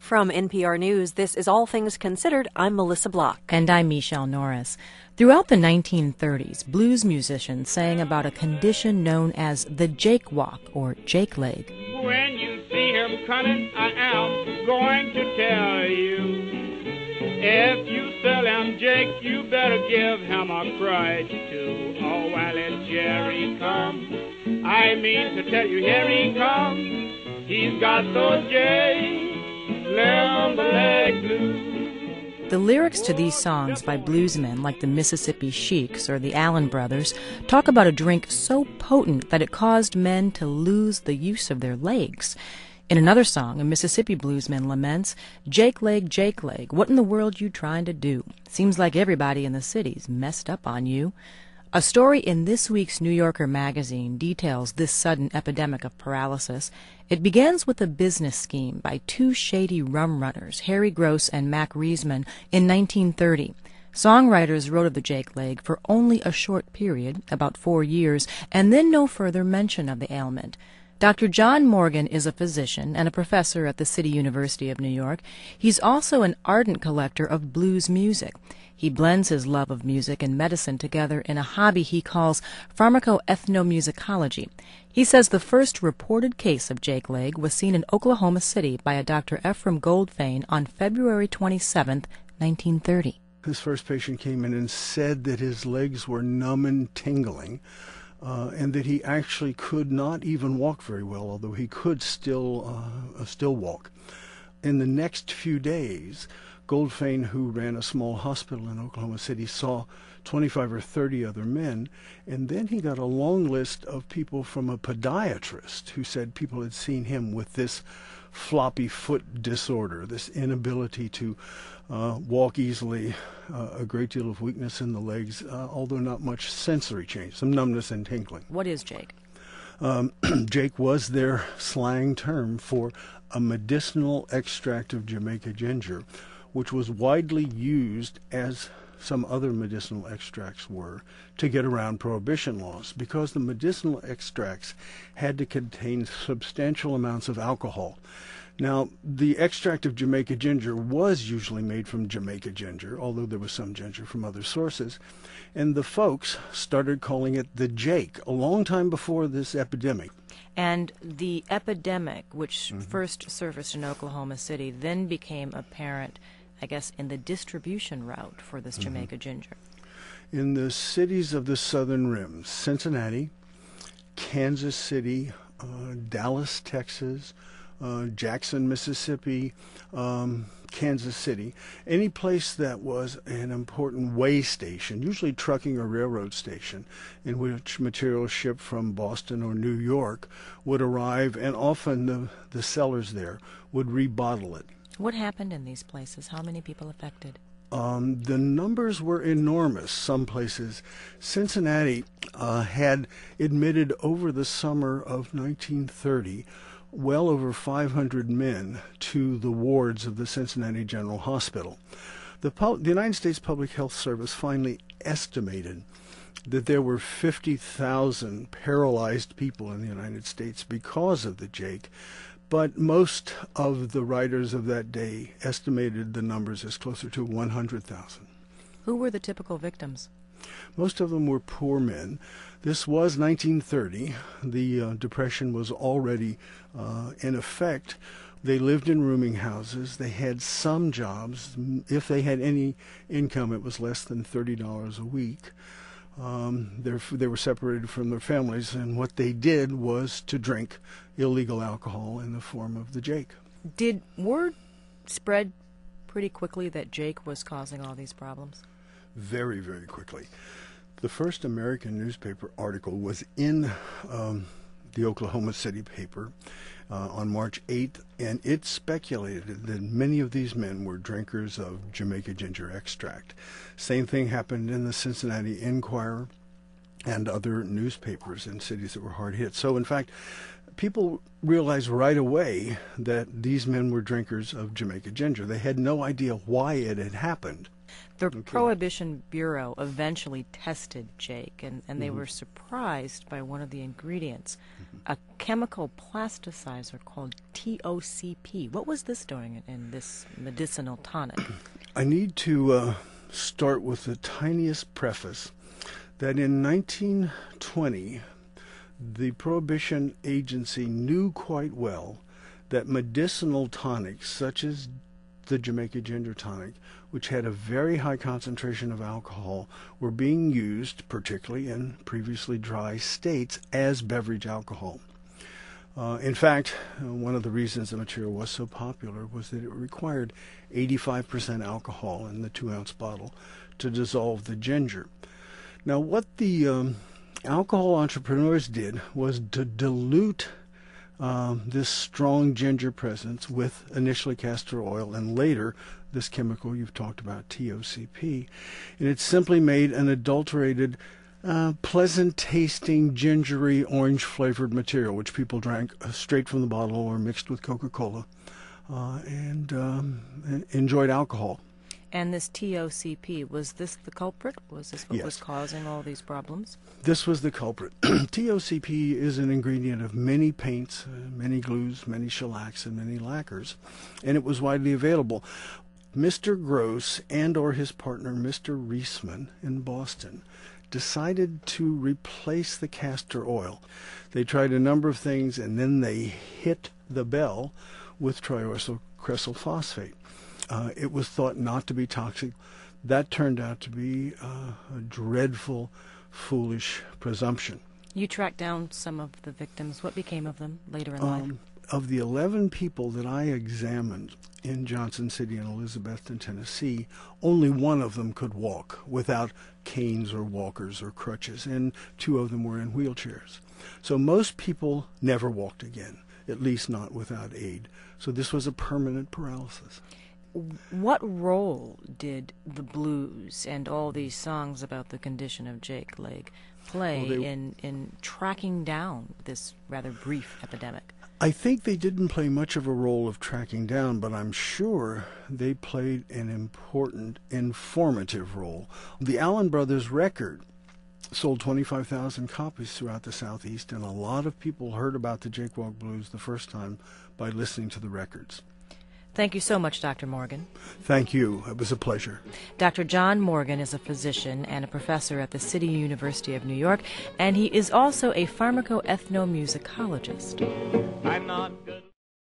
From NPR News, this is All Things Considered. I'm Melissa Block. And I'm Michelle Norris. Throughout the 1930s, blues musicians sang about a condition known as the Jake Walk, or Jake Leg. When you see him coming, I am going to tell you. If you sell him Jake, you better give him a crutch too. Oh, while let Jerry come, I mean to tell you, here he comes. He's got those Jake leg blues. The lyrics to these songs by bluesmen like the Mississippi Sheiks or the Allen Brothers talk about a drink so potent that it caused men to lose the use of their legs. In another song, a Mississippi bluesman laments, Jake Leg, what in the world you trying to do? Seems like everybody in the city's messed up on you. A story in this week's New Yorker magazine details this sudden epidemic of paralysis. It begins with a business scheme by two shady rum runners, Harry Gross and Mac Reisman, in 1930. Songwriters wrote of the Jake Leg for only a short period, about 4 years, and then no further mention of the ailment. Dr. John Morgan is a physician and a professor at the City University of New York. He's also an ardent collector of blues music. He blends his love of music and medicine together in a hobby he calls pharmacoethnomusicology. He says the first reported case of Jake Leg was seen in Oklahoma City by a Dr. Ephraim Goldfein on February 27, 1930. His first patient came in and said that his legs were numb and tingling. And that he actually could not even walk very well, although he could still walk. In the next few days, Goldfein, who ran a small hospital in Oklahoma City, saw 25 or 30 other men, and then he got a long list of people from a podiatrist who said people had seen him with this floppy foot disorder, this inability to walk easily, a great deal of weakness in the legs, although not much sensory change, some numbness and tingling. What is Jake? Jake was their slang term for a medicinal extract of Jamaica ginger, which was widely used, as some other medicinal extracts were, to get around prohibition laws, because the medicinal extracts had to contain substantial amounts of alcohol. Now, the extract of Jamaica ginger was usually made from Jamaica ginger, although there was some ginger from other sources, and the folks started calling it the Jake a long time before this epidemic. And the epidemic, which first surfaced in Oklahoma City, then became apparent, I guess, in the distribution route for this Jamaica ginger. In the cities of the southern rim, Cincinnati, Kansas City, Dallas, Texas, Jackson, Mississippi, Kansas City, any place that was an important way station, usually trucking or railroad station, in which materials shipped from Boston or New York would arrive, and often the sellers there would rebottle it. What happened in these places? How many people affected? The numbers were enormous. Some places, Cincinnati had admitted over the summer of 1930 well over 500 men to the wards of the Cincinnati General Hospital. The United States Public Health Service finally estimated that there were 50,000 paralyzed people in the United States because of the Jake, but most of the writers of that day estimated the numbers as closer to 100,000. Who were the typical victims? Most of them were poor men. This was 1930. The Depression was already in effect. They lived in rooming houses. They had some jobs. If they had any income, it was less than $30 a week. They were separated from their families, and what they did was to drink illegal alcohol in the form of the Jake. Did word spread pretty quickly that Jake was causing all these problems? Very, very quickly. The first American newspaper article was in the Oklahoma City paper on March 8th, and it speculated that many of these men were drinkers of Jamaica ginger extract. Same thing happened in the Cincinnati Enquirer and other newspapers in cities that were hard hit. So, in fact, people realized right away that these men were drinkers of Jamaica ginger. They had no idea why it had happened. The Prohibition Bureau eventually tested Jake, and they were surprised by one of the ingredients, a chemical plasticizer called TOCP. What was this doing in this medicinal tonic? I need to start with the tiniest preface that in 1920, the Prohibition Agency knew quite well that medicinal tonics, such as the Jamaica Ginger Tonic, which had a very high concentration of alcohol, were being used, particularly in previously dry states, as beverage alcohol. In fact, one of the reasons the material was so popular was that it required 85% alcohol in the 2-ounce bottle to dissolve the ginger. Now, what the alcohol entrepreneurs did was to dilute this strong ginger presence with initially castor oil and later this chemical you've talked about, TOCP, and it simply made an adulterated, pleasant-tasting, gingery, orange-flavored material, which people drank straight from the bottle or mixed with Coca-Cola and enjoyed alcohol. And this TOCP, was this the culprit? Was this what was causing all these problems? This was the culprit. TOCP is an ingredient of many paints, many glues, many shellacs, and many lacquers, and it was widely available. Mr. Gross and or his partner, Mr. Reisman, in Boston, decided to replace the castor oil. They tried a number of things, and then they hit the bell with triacylcresyl phosphate. It was thought not to be toxic. That turned out to be a dreadful, foolish presumption. You tracked down some of the victims. What became of them later in life? Of the 11 people that I examined in Johnson City and Elizabethton, Tennessee, only one of them could walk without canes or walkers or crutches, and 2 of them were in wheelchairs. So most people never walked again, at least not without aid. So this was a permanent paralysis. What role did the blues and all these songs about the condition of Jake Leg play in tracking down this rather brief epidemic? I think they didn't play much of a role of tracking down, but I'm sure they played an important, informative role. The Allen Brothers record sold 25,000 copies throughout the Southeast, and a lot of people heard about the Jake Walk Blues the first time by listening to the records. Thank you so much, Dr. Morgan. Thank you. It was a pleasure. Dr. John Morgan is a physician and a professor at the City University of New York, and he is also a pharmacoethnomusicologist. I'm not good.